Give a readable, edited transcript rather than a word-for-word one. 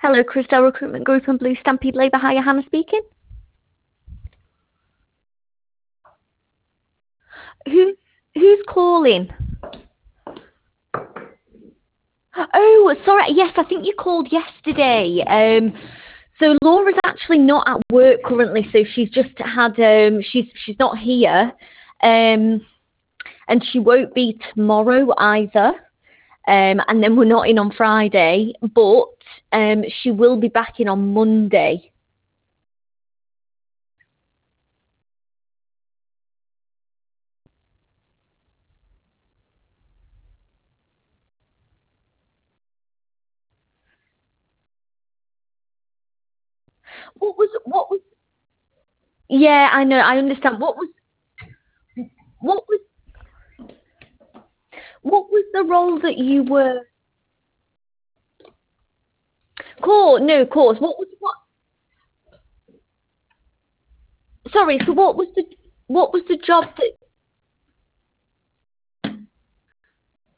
Hello, Christelle Recruitment Group and Blue Stampede Labour Hire. Hannah speaking. Who's calling? Oh, sorry. Yes, I think you called yesterday. So Laura's actually not at work currently, so she's just had she's not here, and she won't be tomorrow either. And then we're not in on Friday, but she will be back in on Monday. What was? Yeah, I know. I understand. What was what was the role that you were? Course, no, course. What? Sorry. So what was the job that